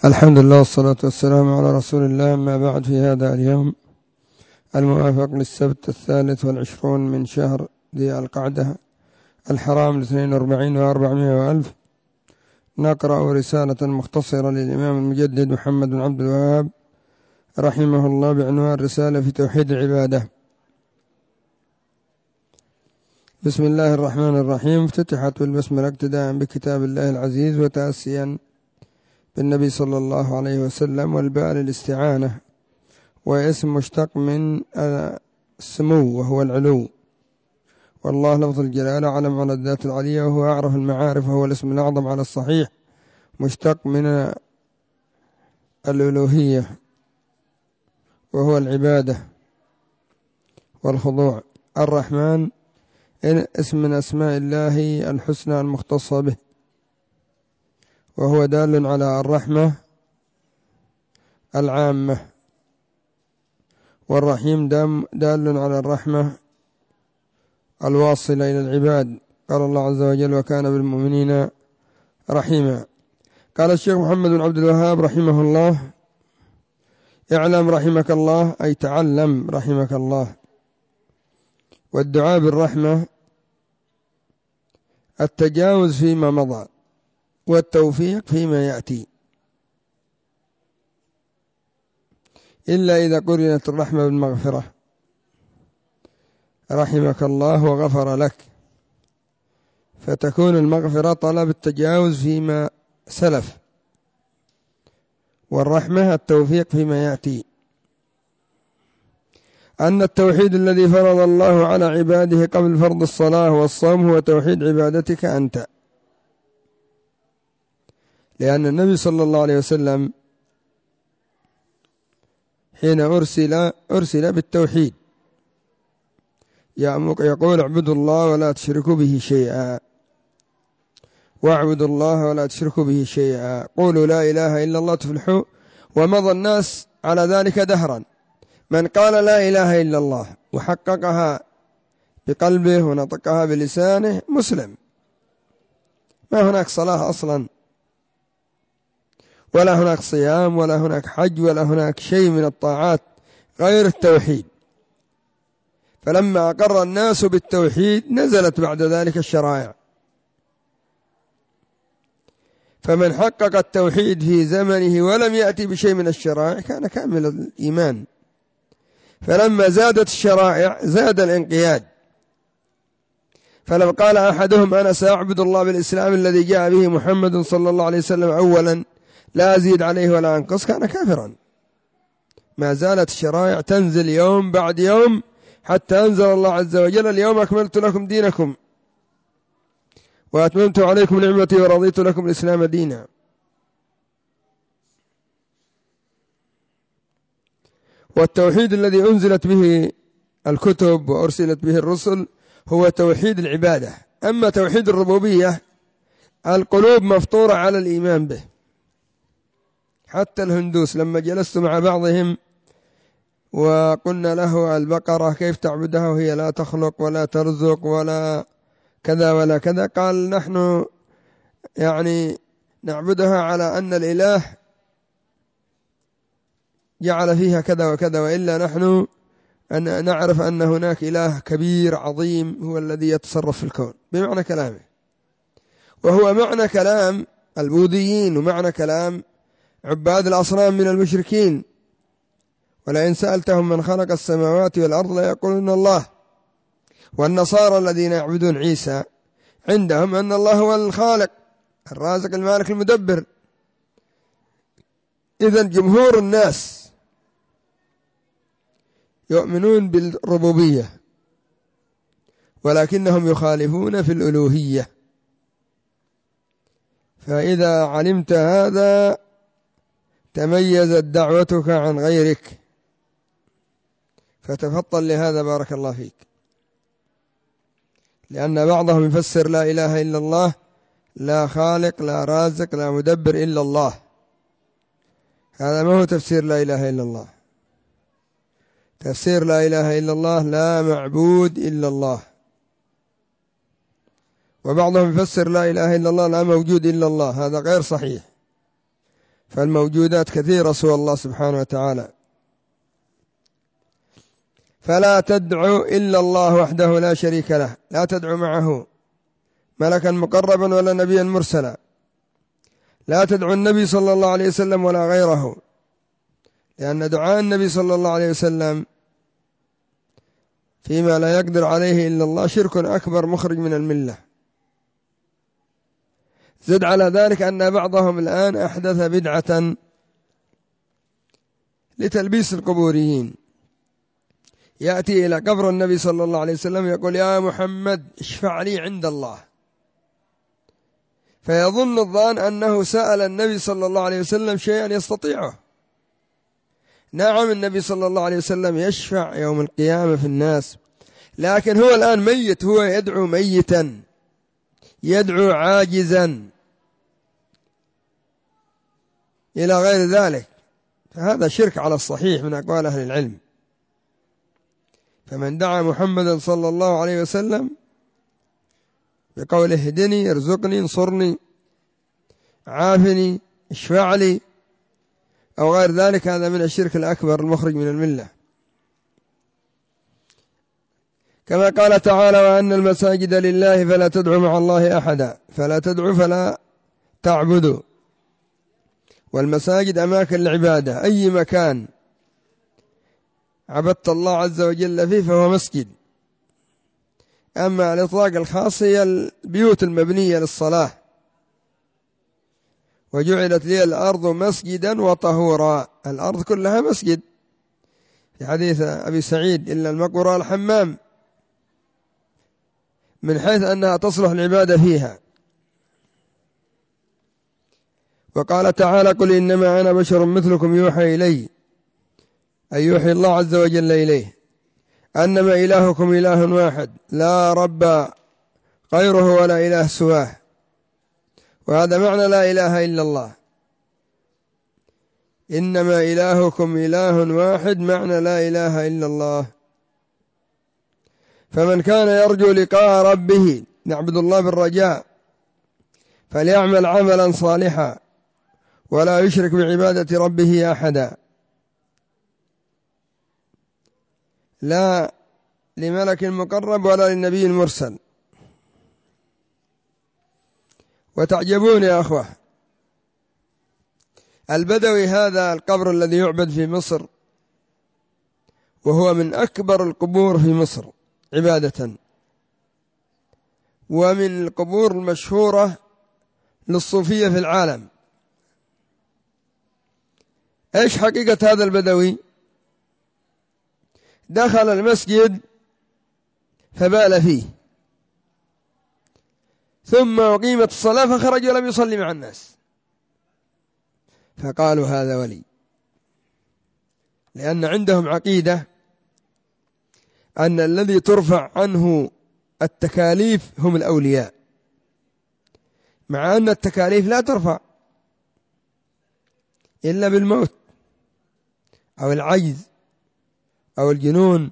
الحمد لله والصلاة والسلام على رسول الله. ما بعد، في هذا اليوم الموافق للسبت 23 من شهر ذي القعدة الحرام 42 و400 وألف، نقرأ رسالة مختصرة للإمام المجدد محمد بن عبد الوهاب رحمه الله بعنوان رسالة في توحيد العبادة. بسم الله الرحمن الرحيم. افتتحت بالبسملة اقتداء بكتاب الله العزيز وتأسيا بالنبي صلى الله عليه وسلم، والباء للاستعانة، واسم مشتق من السمو وهو العلو، والله لفظ الجلالة علم على الذات العلية وهو أعرف المعارف، وهو الاسم الأعظم على الصحيح، مشتق من الألوهية وهو العبادة والخضوع. الرحمن اسم من أسماء الله الحسنى المختصة به، وهو دال على الرحمة العامة، والرحيم دال على الرحمة الواصلة إلى العباد. قال الله عز وجل: وكان بالمؤمنين رحيما. قال الشيخ محمد بن عبد الوهاب رحمه الله: اعلم رحمك الله، أي تعلم رحمك الله. والدعاء بالرحمة التجاوز فيما مضى والتوفيق فيما يأتي، إلا إذا قرنت الرحمة بالمغفرة، رحمك الله وغفر لك، فتكون المغفرة طلب التجاوز فيما سلف، والرحمة التوفيق فيما يأتي. أن التوحيد الذي فرض الله على عباده قبل فرض الصلاة والصوم هو توحيد عبادتك أنت، لأن النبي صلى الله عليه وسلم حين أرسل بالتوحيد يقول: اعبدوا الله ولا تشركوا به شيئا، واعبدوا الله ولا تشركوا به شيئا، قولوا لا إله إلا الله تفلحوا. ومضى الناس على ذلك دهرا، من قال لا إله إلا الله وحققها بقلبه ونطقها بلسانه مسلم، ما هناك صلاة أصلا، ولا هناك صيام، ولا هناك حج، ولا هناك شيء من الطاعات غير التوحيد. فلما أقر الناس بالتوحيد نزلت بعد ذلك الشرائع، فمن حقق التوحيد في زمنه ولم يأتي بشيء من الشرائع كان كامل الإيمان. فلما زادت الشرائع زاد الانقياد. فلو قال أحدهم: أنا سأعبد الله بالإسلام الذي جاء به محمد صلى الله عليه وسلم أولا، لا أزيد عليه ولا أنقص، كان كافرا. ما زالت الشرائع تنزل يوم بعد يوم، حتى أنزل الله عز وجل: اليوم أكملت لكم دينكم وأتممت عليكم نعمتي ورضيت لكم الإسلام دينا. والتوحيد الذي أنزلت به الكتب وأرسلت به الرسل هو توحيد العبادة. أما توحيد الربوبية القلوب مفطورة على الإيمان به. حتى الهندوس لما جلست مع بعضهم وقلنا له: البقرة كيف تعبدها وهي لا تخلق ولا ترزق ولا كذا ولا كذا؟ قال: نحن نعبدها على أن الإله جعل فيها كذا وكذا، وإلا نحن نعرف أن هناك إله كبير عظيم هو الذي يتصرف في الكون، بمعنى كلامه. وهو معنى كلام البوذيين ومعنى كلام عباد الأصنام من المشركين. ولئن سألتهم من خلق السماوات والأرض ليقولون الله. والنصارى الذين يعبدون عيسى عندهم أن الله هو الخالق الرازق المالك المدبر. إذن جمهور الناس يؤمنون بالربوبية، ولكنهم يخالفون في الألوهية. فإذا علمت هذا تميزت دعوتك عن غيرك، فتفضل لهذا بارك الله فيك. لأن بعضهم يفسر لا إله إلا الله: لا خالق لا رازق لا مدبر إلا الله. هذا ما هو تفسير لا إله إلا الله. تفسير لا إله إلا الله: لا معبود إلا الله. وبعضهم يفسر لا إله إلا الله: لا موجود إلا الله. هذا غير صحيح. فالموجودات كثيرة سوى الله سبحانه وتعالى. فلا تدعو إلا الله وحده لا شريك له، لا تدعو معه ملكا مقربا ولا نبيا مرسلا، لا تدعو النبي صلى الله عليه وسلم ولا غيره، لأن دعاء النبي صلى الله عليه وسلم فيما لا يقدر عليه إلا الله شرك أكبر مخرج من الملة. زد على ذلك أن بعضهم الآن أحدث بدعة لتلبيس القبوريين، يأتي إلى قبر النبي صلى الله عليه وسلم يقول: يا محمد اشفع لي عند الله، فيظن الظان أنه سأل النبي صلى الله عليه وسلم شيئا يستطيعه. نعم، النبي صلى الله عليه وسلم يشفع يوم القيامة في الناس، لكن هو الآن ميت، هو يدعو ميتا، يدعو عاجزا إلى غير ذلك، فهذا شرك على الصحيح من أقوال أهل العلم. فمن دعا محمدا صلى الله عليه وسلم بقوله اهدني، ارزقني، انصرني، عافني، اشفع لي أو غير ذلك، هذا من الشرك الأكبر المخرج من الملة. كما قال تعالى: وأن المساجد لله فلا تدعوا مع الله أحدا، فلا تدعوا فلا تعبدوا. والمساجد أماكن العبادة، أي مكان عبدت الله عز وجل فيه فهو مسجد. أما الإطلاق الخاص هي البيوت المبنية للصلاة. وجعلت لي الأرض مسجدا وطهورا، الأرض كلها مسجد، في حديث أبي سعيد: إلا المقبرة والحمام، من حيث أنها تصلح العبادة فيها. وقال تعالى: قل إنما أنا بشر مثلكم يوحى إلي، أي يوحي الله عز وجل إليه، أنما إلهكم إله واحد لا رب غيره ولا إله سواه. وهذا معنى لا إله إلا الله، إنما إلهكم إله واحد، معنى لا إله إلا الله. فمن كان يرجو لقاء ربه، نعبد الله بالرجاء، فليعمل عملا صالحا ولا يشرك بعبادة ربه أحدا، لا لملك مقرب ولا للنبي المرسل. وتعجبون يا أخوة، البدوي هذا القبر الذي يعبد في مصر، وهو من أكبر القبور في مصر عبادة، ومن القبور المشهورة للصوفية في العالم. إيش حقيقة هذا البدوي؟ دخل المسجد فبال فيه، ثم أقيمت الصلاة فخرج ولم يصلي مع الناس، فقالوا هذا ولي، لأن عندهم عقيدة أن الذي ترفع عنه التكاليف هم الأولياء، مع أن التكاليف لا ترفع إلا بالموت أو العجز أو الجنون،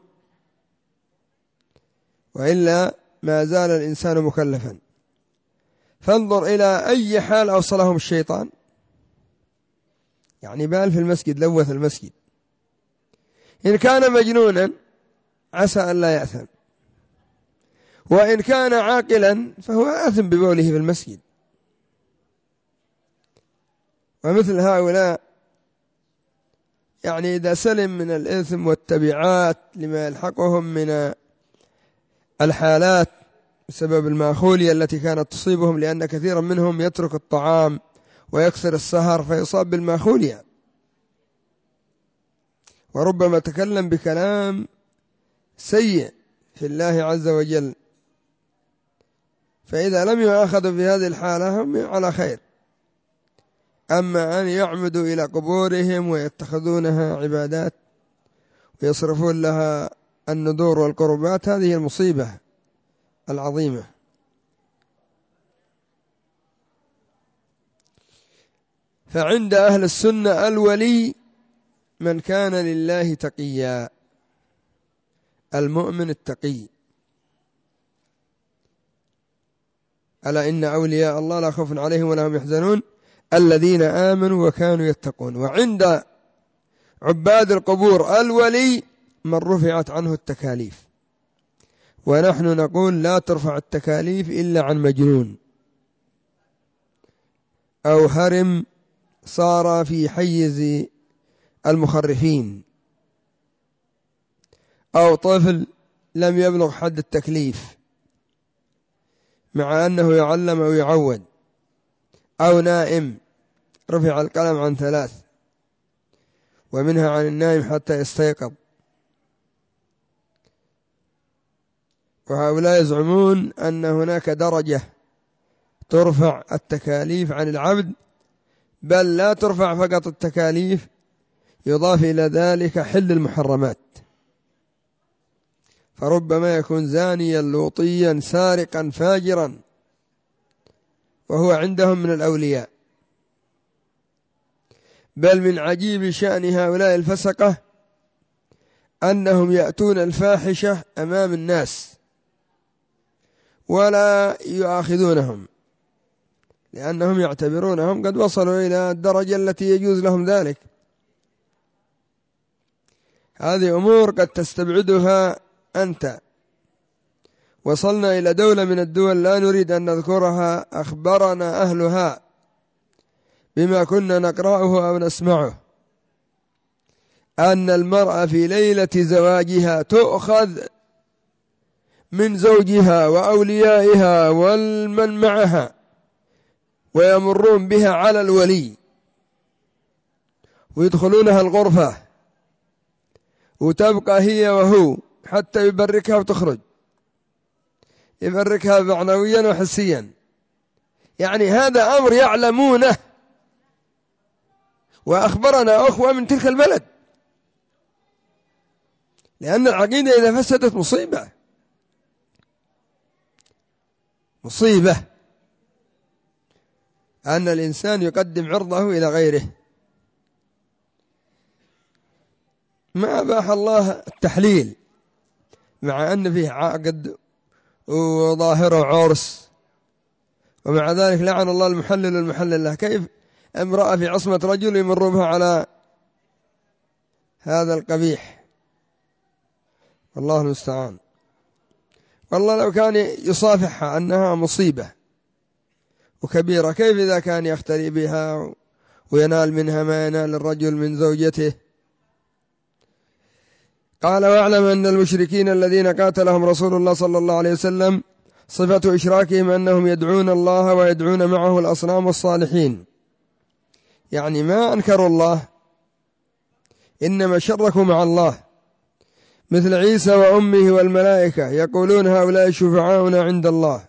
وإلا ما زال الإنسان مكلفا. فانظر إلى أي حال أوصلهم الشيطان، يعني بال في المسجد، لوث المسجد. إن كان مجنونا عسى أن لا يأثم، وإن كان عاقلا فهو آثم ببوله في المسجد. ومثل هؤلاء يعني إذا سلم من الإثم والتبعات لما يلحقهم من الحالات بسبب المأخولية التي كانت تصيبهم، لأن كثيرا منهم يترك الطعام ويكثر السهر فيصاب بالمأخولية، وربما تكلم بكلام سيء في الله عز وجل، فإذا لم يؤاخذوا في هذه الحالة هم على خير. أما أن يعمدوا إلى قبورهم ويتخذونها عبادات ويصرفون لها النذور والقربات، هذه المصيبة العظيمة. فعند أهل السنة الولي من كان لله تقيا، المؤمن التقي. ألا إن أولياء الله لا خوف عليهم ولا هم يحزنون الذين آمنوا وكانوا يتقون. وعند عباد القبور الولي من رفعت عنه التكاليف، ونحن نقول لا ترفع التكاليف إلا عن مجنون أو هرم صار في حيز المخرفين أو طفل لم يبلغ حد التكليف مع أنه يعلم أو يعود، أو نائم رفع القلم عن 3، ومنها عن النائم حتى يستيقظ. وهؤلاء يزعمون أن هناك درجة ترفع التكاليف عن العبد، بل لا ترفع فقط التكاليف، يضاف إلى ذلك حل المحرمات، فربما يكون زانيا لوطيا سارقا فاجرا وهو عندهم من الأولياء. بل من عجيب شأن هؤلاء الفسقة أنهم يأتون الفاحشة أمام الناس ولا يؤاخذونهم، لأنهم يعتبرونهم قد وصلوا إلى الدرجة التي يجوز لهم ذلك. هذه أمور قد تستبعدها أنت. وصلنا إلى دولة من الدول لا نريد أن نذكرها، أخبرنا أهلها بما كنا نقرأه أو نسمعه أن المرأة في ليلة زواجها تؤخذ من زوجها وأوليائها والمن معها ويمرون بها على الولي ويدخلونها الغرفة وتبقى هي وهو حتى يبركها وتخرج، يبركها معنويا وحسيا. يعني هذا أمر يعلمونه، وأخبرنا أخوة من تلك البلد، لأن العقيدة إذا فسدت مصيبة أن الإنسان يقدم عرضه إلى غيره. ما أباح الله التحليل مع أن فيه عقد وظاهره عرس، ومع ذلك لعن الله المحلل والمحلل له. كيف امرأة في عصمة رجل يمر بها على هذا القبيح؟ والله المستعان. والله لو كان يصافحها أنها مصيبة وكبيرة، كيف إذا كان يختلي بها وينال منها ما ينال الرجل من زوجته؟ قال: واعلم أن المشركين الذين قاتلهم رسول الله صلى الله عليه وسلم صفة إشراكهم أنهم يدعون الله ويدعون معه الأصنام والصالحين. يعني ما أنكروا الله، إنما شركوا مع الله، مثل عيسى وأمه والملائكة يقولون هؤلاء شفعاؤنا عند الله،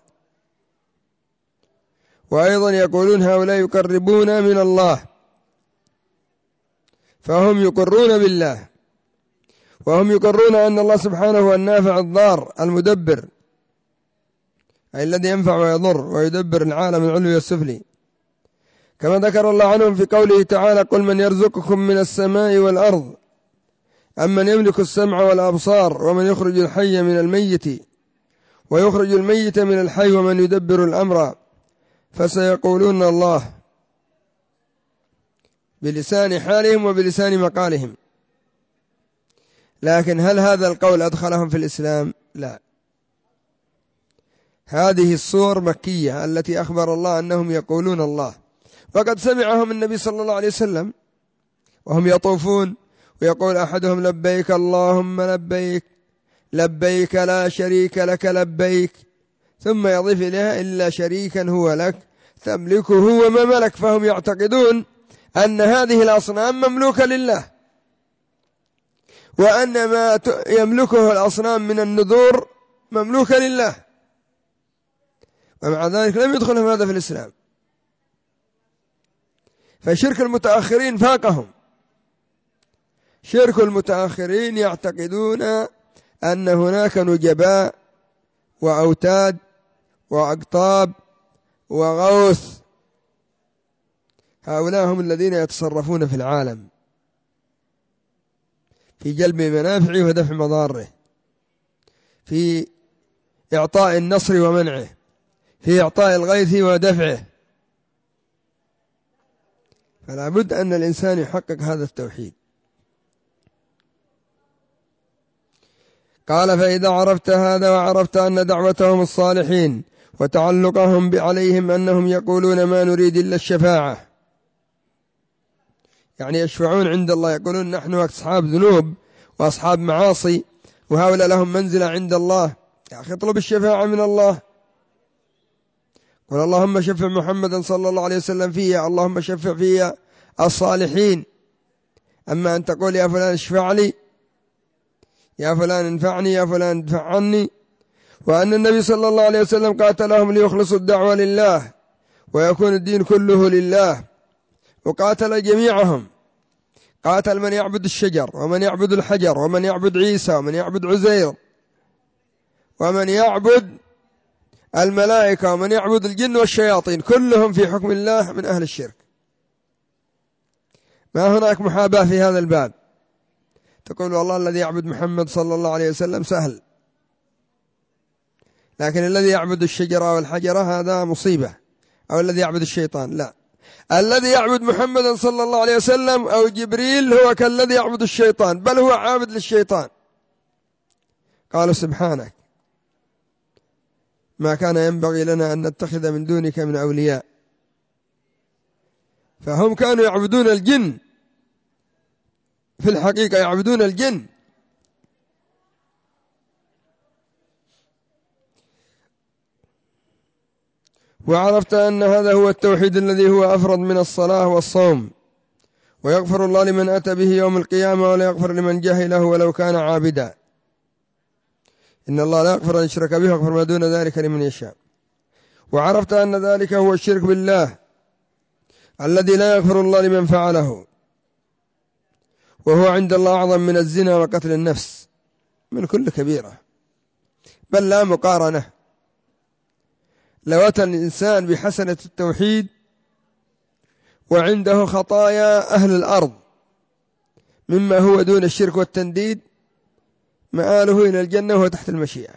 وأيضا يقولون هؤلاء يقربون من الله، فهم يقرون بالله، وهم يقرون أن الله سبحانه هو النافع الضار المدبر، أي الذي ينفع ويضر ويدبر العالم العلوي والسفلي، كما ذكر الله عنهم في قوله تعالى: قل من يرزقكم من السماء والأرض أمن يملك السمع والأبصار ومن يخرج الحي من الميت ويخرج الميت من الحي ومن يدبر الأمر فسيقولون الله، بلسان حالهم وبلسان مقالهم. لكن هل هذا القول أدخلهم في الإسلام؟ لا. هذه الصور مكية التي أخبر الله أنهم يقولون الله، وقد سمعهم النبي صلى الله عليه وسلم وهم يطوفون، ويقول أحدهم: لبيك اللهم لبيك، لبيك لا شريك لك لبيك، ثم يضيف إليها: إلا شريكا هو لك تملكه وما ملك. فهم يعتقدون أن هذه الأصنام مملوكة لله، وأن ما يملكه الأصنام من النذور مملوكة لله، ومع ذلك لم يدخلهم هذا في الإسلام. فشرك المتأخرين فاقهم. شرك المتأخرين يعتقدون أن هناك نجباء وأوتاد وأقطاب وغوث، هؤلاء هم الذين يتصرفون في العالم في جلب منافعه ودفع مضاره، في إعطاء النصر ومنعه، في إعطاء الغيث ودفعه. فلا بد أن الإنسان يحقق هذا التوحيد. قال فإذا عرفت هذا وعرفت أن دعوتهم الصالحين وتعلقهم عليهم أنهم يقولون ما نريد إلا الشفاعة، يعني يشفعون عند الله، يقولون نحن أصحاب ذنوب وأصحاب معاصي وهؤلاء لهم منزلة عند الله، يا أخي اطلب الشفاعة من الله، قل اللهم شفع محمدا صلى الله عليه وسلم فيها، اللهم شفع فيها الصالحين. أما أن تقول يا فلان اشفع لي، يا فلان انفعني، يا فلان ادفع عني. وأن النبي صلى الله عليه وسلم قاتلهم ليخلصوا الدعوة لله ويكون الدين كله لله، وقاتل جميعهم، قاتل من يعبد الشجر ومن يعبد الحجر ومن يعبد عيسى ومن يعبد عزير ومن يعبد الملائكة ومن يعبد الجن والشياطين، كلهم في حكم الله من أهل الشرك. ما هناك محاباة في هذا الباب، تقول والله الذي يعبد محمد صلى الله عليه وسلم سهل، لكن الذي يعبد الشجرة والحجرة هذا مصيبة، أو الذي يعبد الشيطان لا، الذي يعبد محمدا صلى الله عليه وسلم أو جبريل هو كالذي يعبد الشيطان، بل هو عابد للشيطان. قالوا سبحانك ما كان ينبغي لنا أن نتخذ من دونك من أولياء. فهم كانوا يعبدون الجن، في الحقيقة يعبدون الجن. وعرفت أن هذا هو التوحيد الذي هو أفرض من الصلاة والصوم، ويغفر الله لمن أتى به يوم القيامة ولا يغفر لمن جهله ولو كان عابدا. إن الله لا يغفر أن يشرك به ويغفر ما دون ذلك لمن يشاء. وعرفت أن ذلك هو الشرك بالله الذي لا يغفر الله لمن فعله، وهو عند الله أعظم من الزنا وقتل النفس من كل كبيرة، بل لا مقارنة. لو أتى الإنسان بحسنة التوحيد وعنده خطايا أهل الأرض مما هو دون الشرك والتنديد، مآله إلى الجنة وهو تحت المشيئة.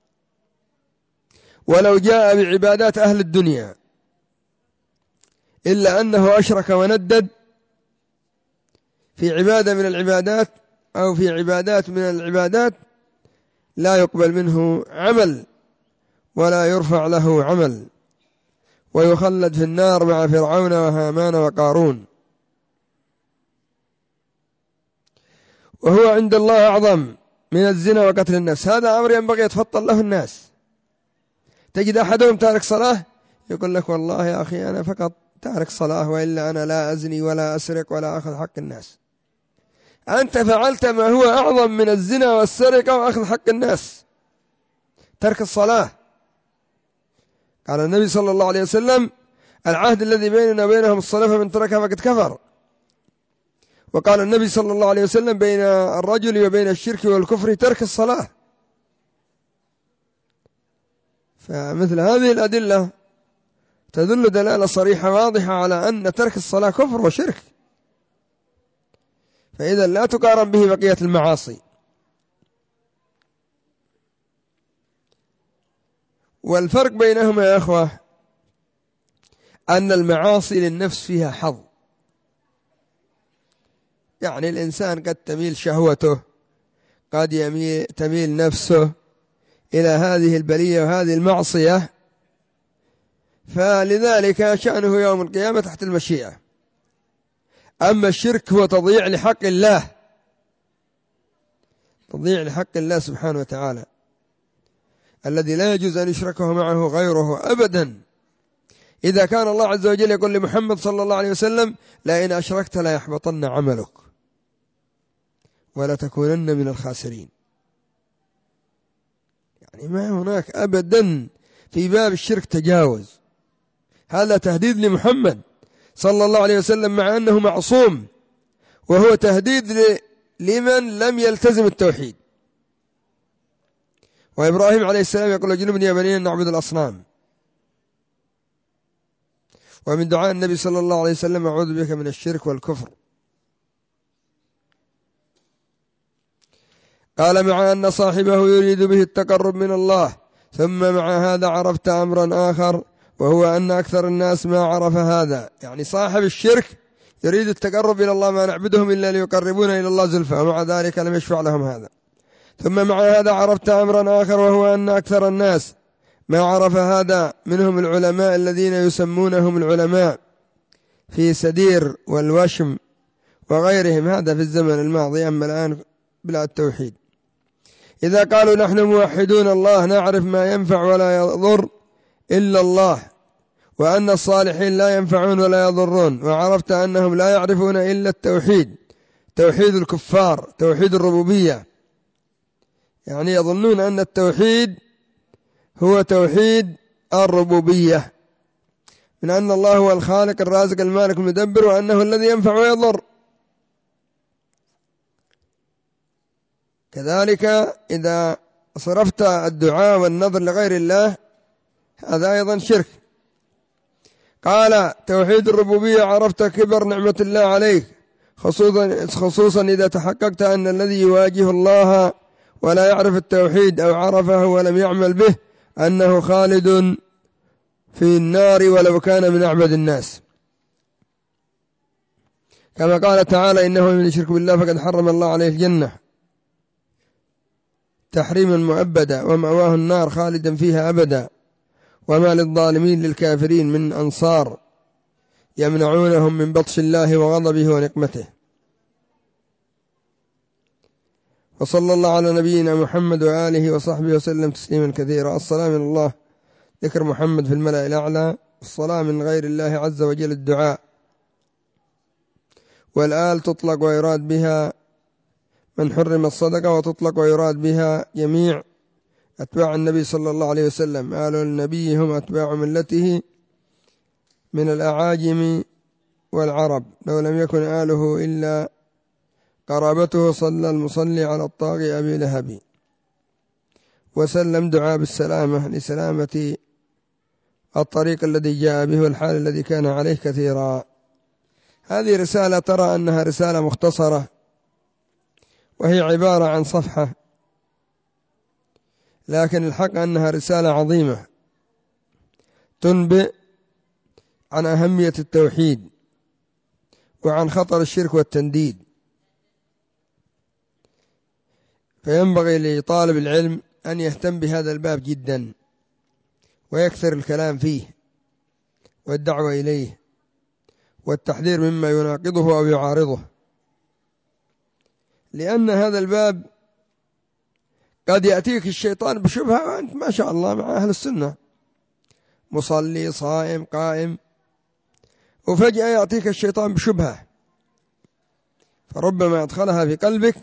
ولو جاء بعبادات أهل الدنيا إلا أنه أشرك وندد في عبادة من العبادات أو في عبادات من العبادات، لا يقبل منه عمل ولا يرفع له عمل، ويخلد في النار مع فرعون وهامان وقارون. وهو عند الله أعظم من الزنا وقتل النفس. هذا أمر ينبغي يتفطن له الناس. تجد أحدهم تارك صلاة يقول لك والله يا أخي أنا فقط تارك صلاة، وإلا أنا لا أزني ولا أسرق ولا أخذ حق الناس. أنت فعلت ما هو أعظم من الزنا والسرقة وأخذ حق الناس، ترك الصلاة. قال النبي صلى الله عليه وسلم العهد الذي بيننا وبينهم الصلاة فمن تركها فقد كفر. وقال النبي صلى الله عليه وسلم بين الرجل وبين الشرك والكفر ترك الصلاة. فمثل هذه الأدلة تدل دلالة صريحة واضحة على أن ترك الصلاة كفر وشرك، فإذا لا تقارن به بقية المعاصي. والفرق بينهما يا أخوة أن المعاصي للنفس فيها حظ، يعني الإنسان قد تميل شهوته، قد تميل نفسه إلى هذه البلية وهذه المعصية، فلذلك شأنه يوم القيامة تحت المشيئة. أما الشرك هو تضييع لحق الله، تضييع لحق الله سبحانه وتعالى الذي لا يجوز أن يشركه معه غيره أبدا. إذا كان الله عز وجل يقول لمحمد صلى الله عليه وسلم لئن أشركت لا يحبطن عملك ولا تكونن من الخاسرين، يعني ما هناك أبدا في باب الشرك تجاوز. هذا تهديد لمحمد صلى الله عليه وسلم مع أنه معصوم، وهو تهديد لمن لم يلتزم التوحيد. وإبراهيم عليه السلام يقول اجنبني يا بني أن نعبد الأصنام. ومن دعاء النبي صلى الله عليه وسلم أعوذ بك من الشرك والكفر. قال مع أن صاحبه يريد به التقرب من الله، ثم مع هذا عرفت أمرا آخر، وهو أن أكثر الناس ما عرف هذا. يعني صاحب الشرك يريد التقرب إلى الله ما نعبدهم إلا ليقربونا إلى الله زلفى، ومع ذلك لم يشفع لهم هذا. ثم مع هذا عرفت أمرا آخر، وهو أن أكثر الناس ما عرف هذا منهم العلماء الذين يسمونهم العلماء في سدير والوشم وغيرهم، هذا في الزمن الماضي، أما الآن بلا التوحيد. إذا قالوا نحن موحدون الله نعرف ما ينفع ولا يضر إلا الله، وأن الصالحين لا ينفعون ولا يضرون، وعرفت أنهم لا يعرفون إلا التوحيد، توحيد الكفار، توحيد الربوبية، يعني يظنون أن التوحيد هو توحيد الربوبية، من أن الله هو الخالق الرازق المالك المدبر، وأنه الذي ينفع ويضر. كذلك إذا صرفت الدعاء والنظر لغير الله هذا أيضا شرك. قال توحيد الربوبية عرفت كبر نعمة الله عليك، خصوصا إذا تحققت أن الذي يواجه الله ولا يعرف التوحيد أو عرفه ولم يعمل به أنه خالد في النار ولو كان من أعبد الناس، كما قال تعالى إنه من يشرك بالله فقد حرم الله عليه الجنة تحريما مؤبدا ومأواه النار خالدا فيها أبدا، وما للظالمين للكافرين من أنصار يمنعونهم من بطش الله وغضبه ونقمته. وصلى الله على نبينا محمد وآله وصحبه وسلم تسليما كثيرا. الصلاة من الله ذكر محمد في الملأ الأعلى، الصلاة من غير الله عز وجل الدعاء. والآل تطلق ويراد بها من حرم الصدقة، وتطلق ويراد بها جميع أتباع النبي صلى الله عليه وسلم. آل النبي هم أتباع ملته من الأعاجم والعرب، لو لم يكن آله إلا قرابته صلى المصلي على الطاغي أبي لهب، وسلم دعاء بالسلامة لسلامة الطريق الذي جاء به والحال الذي كان عليه كثيرا. هذه رسالة ترى أنها رسالة مختصرة، وهي عبارة عن صفحة، لكن الحق أنها رسالة عظيمة تنبئ عن أهمية التوحيد وعن خطر الشرك والتنديد. فينبغي لطالب العلم أن يهتم بهذا الباب جدا، ويكثر الكلام فيه والدعوة إليه والتحذير مما يناقضه أو يعارضه، لأن هذا الباب قد يأتيك الشيطان بشبهة وأنت ما شاء الله مع أهل السنة مصلي صائم قائم، وفجأة يأتيك الشيطان بشبهة، فربما أدخلها في قلبك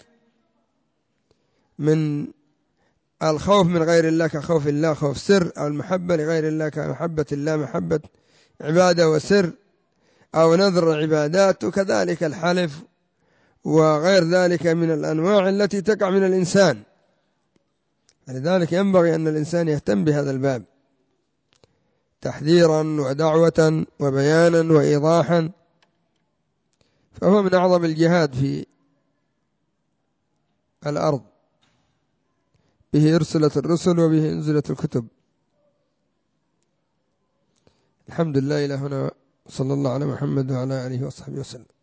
من الخوف من غير الله كخوف الله خوف سر، أو المحبة لغير الله كمحبة الله محبة عبادة وسر، أو نذر العبادات، وكذلك الحلف وغير ذلك من الأنواع التي تقع من الإنسان. لذلك ينبغي أن الإنسان يهتم بهذا الباب تحذيرا ودعوة وبيانا وإيضاحا، فهو من أعظم الجهاد في الأرض، به أرسلت الرسل وبه أنزلت الكتب. الحمد لله إلى هنا، صلى الله على محمد وعلى آله وصحبه وسلم.